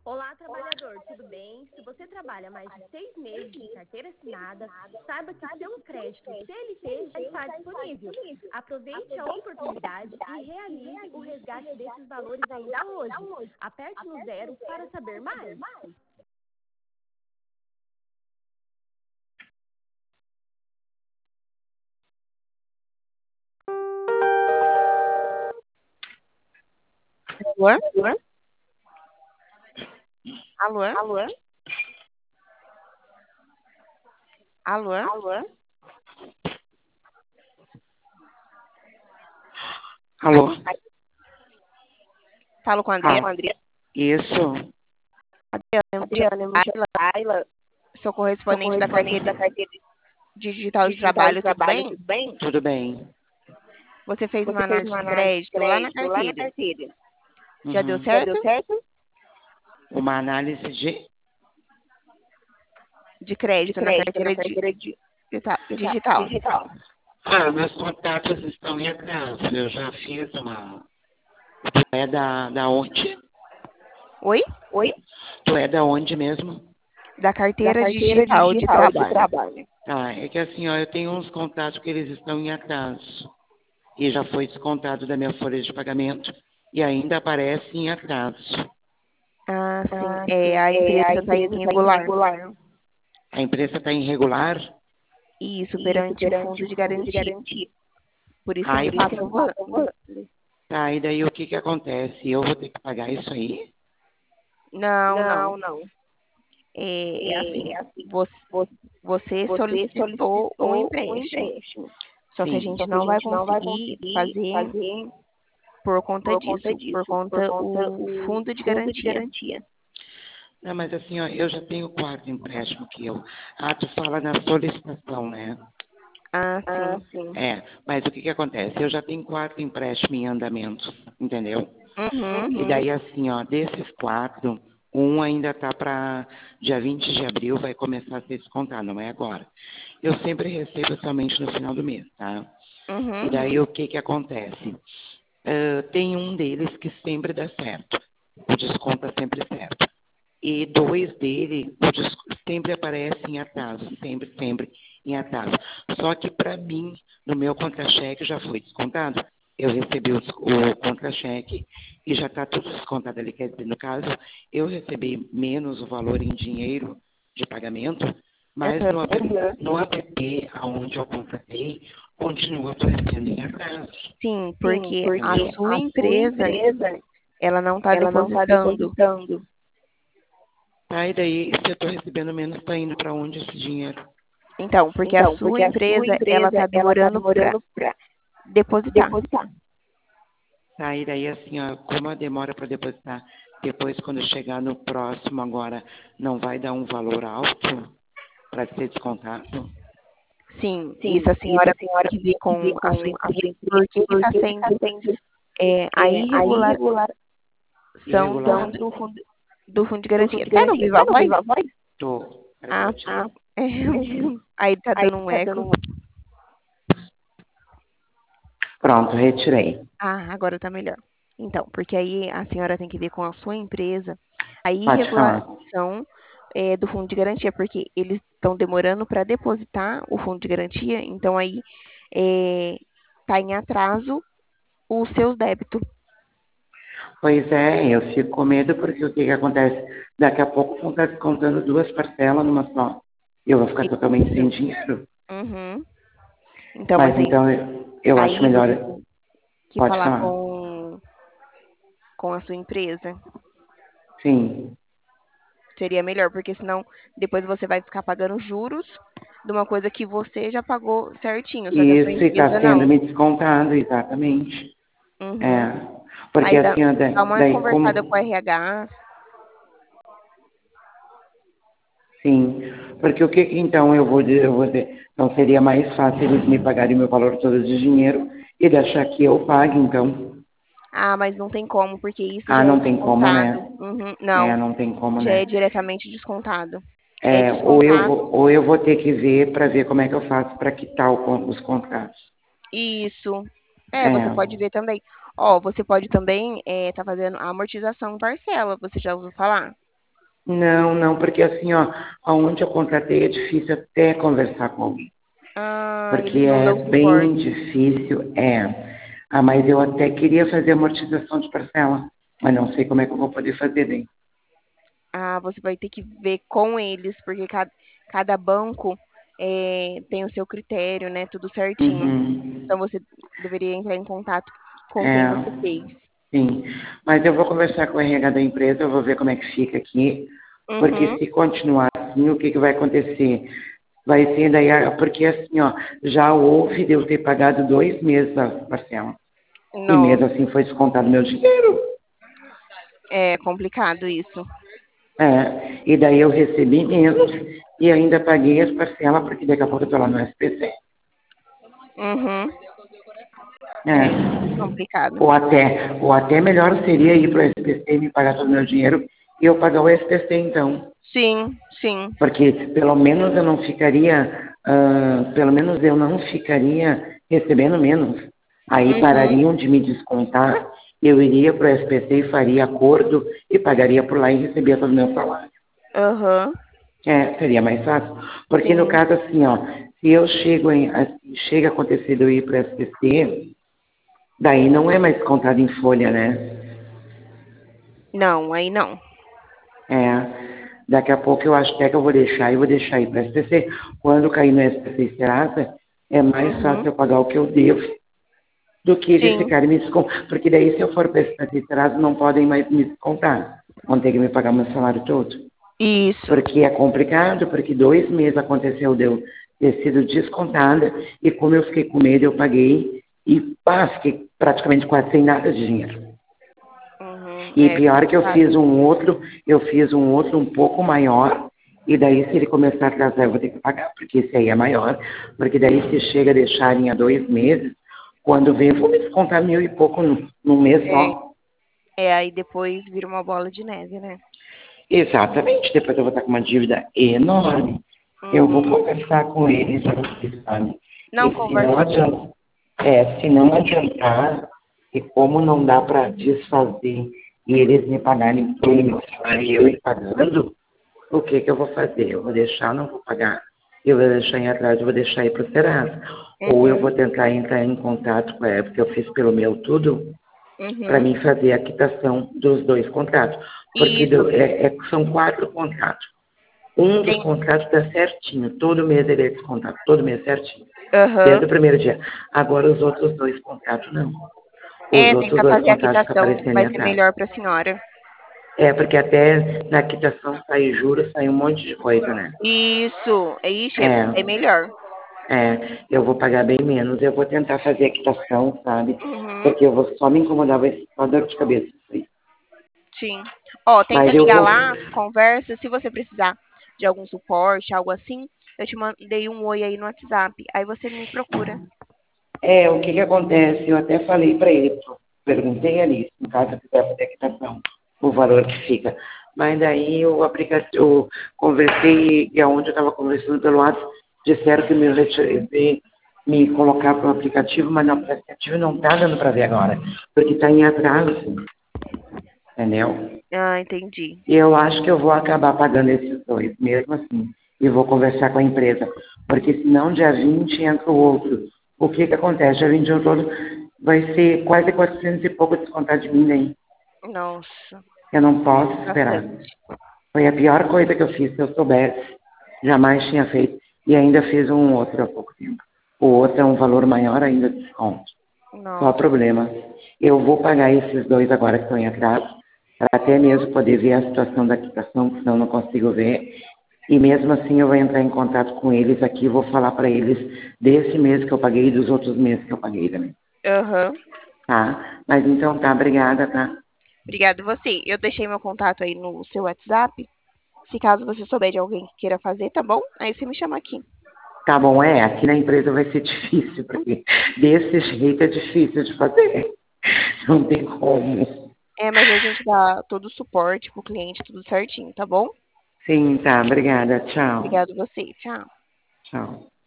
Olá, trabalhador, tudo bem? Se você trabalha mais de 6 meses de carteira assinada, saiba que seu crédito CLT já está disponível. Aproveite a oportunidade e realize o resgate desses valores ainda hoje. Aperte no zero para saber mais. Alô? Alô? Alô? Alô? Falo com a Andrea. Isso. Adriana, eu me chamo Ayla, sou correspondente da carteira digital de trabalho, tudo bem? Tudo bem. Você fez uma análise de crédito lá na carteira. Já deu certo? Uma análise De crédito na carteira digital. meus contatos estão em atraso. Eu já fiz uma. Tu é da onde? Oi? Tu é da onde mesmo? Da carteira digital de trabalho. Ah, é que assim, ó, eu tenho uns contatos que eles estão em atraso. E já foi descontado da minha folha de pagamento e ainda aparece em atraso. Ah, sim. A empresa está irregular. A empresa está irregular? Isso, perante o fundo de garantia. Por isso Ai, ele passa o ano. Tá, e daí o que acontece? Eu vou ter que pagar isso aí? Não. É assim, você solicitou um empréstimo. Só que a Sim. gente não vai conseguir fazer por conta disso, por conta o fundo de garantia. Não, mas assim, ó, eu já tenho o quarto empréstimo que eu. Ah, tu fala na solicitação, né? Ah, sim. É, mas o que acontece? Eu já tenho quarto empréstimo em andamento, entendeu? Uhum. E daí, assim, ó, desses quatro, um ainda tá para dia 20 de abril, vai começar a ser descontado, não é agora. Eu sempre recebo somente no final do mês, tá? Uhum. E daí, o que acontece? Tem um deles que sempre dá certo. O desconto é sempre certo. E dois dele, sempre aparece em atraso, sempre em atraso. Só que para mim, no meu contra-cheque já foi descontado. Eu recebi o contra-cheque e já está tudo descontado ali. Quer dizer, no caso, eu recebi menos o valor em dinheiro de pagamento, mas no app onde eu contratei, continua aparecendo em atraso. Sim, porque a sua empresa, ela não está depositando. Tá, e daí, se eu estou recebendo menos, está indo para onde esse dinheiro? Então, porque a sua empresa, ela está demorando para depositar. Tá, e daí assim, ó, como a demora para depositar, depois quando chegar no próximo agora, não vai dar um valor alto para ser descontado? Sim, isso a senhora tem que ver com a sua empresa, porque está sendo a irregulação Irregular. do fundo de garantia. Tá no Viva Voz? Tô. Ah, aí tá dando um eco. Pronto, retirei. Ah, agora tá melhor. Então, porque aí a senhora tem que ver com a sua empresa a Pode falar. irregulação do fundo de garantia, porque eles estão demorando para depositar o fundo de garantia, então aí tá em atraso os seus débitos. Pois é, eu fico com medo porque o que acontece? Daqui a pouco vão estar descontando duas parcelas numa só. Eu vou ficar totalmente sem dinheiro. Uhum. Então, Mas mas então eu acho aí melhor. você tem que Pode falar falar. com a sua empresa. Sim. Seria melhor, porque senão depois você vai ficar pagando juros de uma coisa que você já pagou certinho, só que a sua Isso empresa está sendo não. me descontado, exatamente. Uhum. É. Porque Aí dá assim, uma daí conversada com o RH. Sim. Porque o que então eu vou dizer, não seria mais fácil eles me pagarem meu valor todo de dinheiro e deixar que eu pague, então. Ah, mas não tem como, porque isso Ah, já é não tem como, descontado. né? Uhum. É, Não, não tem como, já é né? diretamente descontado. É É, descontado. ou eu vou ter que ver para ver como é que eu faço para quitar os contratos. Isso. Você pode É. ver também. Ó, você pode também tá fazendo a amortização em parcela. Você já ouviu falar? Não, não, porque assim, ó, aonde eu contratei é difícil até conversar com alguém. Ah, Porque eles não é dão bem suporte. difícil, é. Ah, mas eu até queria fazer amortização de parcela, mas não sei como é que eu vou poder fazer daí. Ah, você vai ter que ver com eles, porque cada banco tem o seu critério, né? Tudo certinho. Uhum. Então você deveria entrar em contato com quem você É, fez. sim. Mas eu vou conversar com o RH da empresa, eu vou ver como é que fica aqui, porque Uhum. se continuar assim, o que que vai acontecer? Vai ser daí, porque assim, ó, já houve de eu ter pagado 2 meses a parcela. E Nossa, mesmo assim foi descontado meu dinheiro. é complicado isso. É, e daí eu recebi menos e ainda paguei as parcelas, porque daqui a pouco eu estou lá no SPC. Uhum. É É. complicado. Ou até melhor seria ir para o SPC e me pagar todo o meu dinheiro e eu pagar o SPC então. Sim, sim. Porque pelo menos eu não ficaria, pelo menos eu não ficaria recebendo menos. Aí Uhum. parariam de me descontar, eu iria para o SPC e faria acordo e pagaria por lá e recebia todo o meu salário. Aham. Seria mais fácil. Porque no Sim. caso assim, ó, se eu chega a acontecer de eu ir para o SPC, daí não é mais descontado em folha, né? Não, aí não. Daqui a pouco eu acho até que eu vou deixar aí para SPC. Quando cair no SPC e Serasa, é mais fácil Uhum. eu pagar o que eu devo do que eles Sim. ficarem me descontando. Porque daí se eu for para SPC e Serasa, não podem mais me descontar. Vão ter que me pagar meu salário todo. Isso. Porque é complicado, porque 2 meses aconteceu de eu ter sido descontada e como eu fiquei com medo, eu paguei e fiquei praticamente quase sem nada de dinheiro. Uhum. E É pior que complicado. eu fiz um outro um pouco maior, e daí se ele começar a atrasar eu vou ter que pagar, porque esse aí é maior, porque daí se chega a deixarem há 2 meses, quando vem eu vou me descontar 1.000 e pouco num mês É, só. aí depois vira uma bola de neve, né? Exatamente, depois eu vou estar com uma dívida enorme. Eu vou Uhum. conversar com eles, sabe? E Não se não conversa sim. adiantar, se não adiantar, e como não dá para desfazer e eles me pagarem todo o meu salário e eu ir pagando, o que que eu vou fazer? Eu vou deixar, não vou pagar. Eu vou deixar em atraso, eu vou deixar ir para o Serasa. Ou eu Uhum. vou tentar entrar em contato com a época que eu fiz pelo meu tudo, para Uhum. mim fazer a quitação dos 2 contratos. Porque Isso. são 4 contratos. Um dos Tem. contratos está certinho, todo mês ele é descontado, todo mês certinho, Aham. desde o primeiro dia. Agora os outros 2 contratos não. Os Tenta outros dois fazer a contratos ficam quitação. aparecendo em Vai ser atraso. melhor para a senhora. Porque até na quitação sai juros, sai um monte de coisa, né? Isso. Ixi, é É, melhor. eu vou pagar bem menos, eu vou tentar fazer a quitação, sabe? Uhum. Porque eu vou só me incomodar, vai ser só dor de cabeça isso aí. Sim. Ó, tenta Mas eu ligar vou. lá, conversa. Se você precisar de algum suporte, algo assim, eu te mandei um oi aí no WhatsApp. Aí você me procura. O que que acontece? Eu até falei para ele, perguntei ali, no caso eu quiser fazer a quitação, o valor que fica. Mas daí o aplicativo, eu conversei, e aonde eu estava conversando pelo WhatsApp, disseram que me colocar para o aplicativo, mas no aplicativo não está dando para ver agora, porque está em atraso, entendeu? Ah, entendi. E eu acho que eu vou acabar pagando esses dois, mesmo assim. E vou conversar com a empresa. Porque senão dia 20 entra o outro. O que que acontece? Dia 20 entra o outro, vai ser quase 400 e pouco descontar de mim daí. Nossa, Eu não posso esperar. bastante. Foi a pior coisa que eu fiz, se eu soubesse. Jamais tinha feito. E ainda fiz um outro há pouco tempo. O outro é um valor maior ainda de desconto. Só Nossa. problema. Eu vou pagar esses dois agora que estão em atraso, para até Uhum. mesmo poder ver a situação da quitação, que senão eu não consigo ver. E mesmo assim eu vou entrar em contato com eles aqui e vou falar para eles desse mês que eu paguei e dos outros meses que eu paguei também. Aham. Tá? Mas então tá, obrigada, tá? Obrigada a você. Eu deixei meu contato aí no seu WhatsApp. Se caso você souber de alguém que queira fazer, tá bom? Aí você me chama aqui. Tá bom, aqui na empresa vai ser difícil, porque desse jeito é difícil de fazer. Não tem como. Mas a gente dá todo o suporte pro cliente, tudo certinho, tá bom? Sim, tá, obrigada. Tchau. Obrigada a você. Tchau. Tchau.